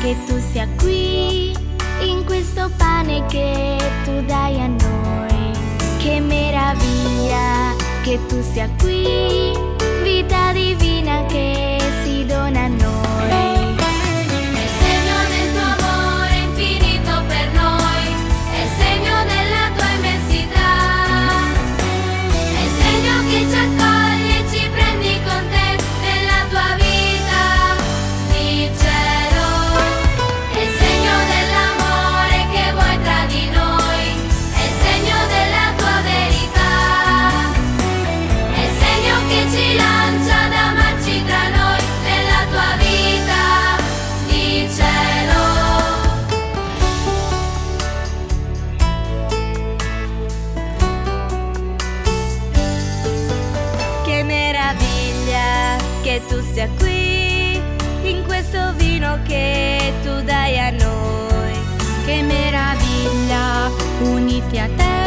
che tu sia qui, in questo pane che tu dai a noi. Che meraviglia che tu sia qui, vita divina che si dona a noi. Che tu sia qui, in questo vino che tu dai a noi. Che meraviglia, uniti a te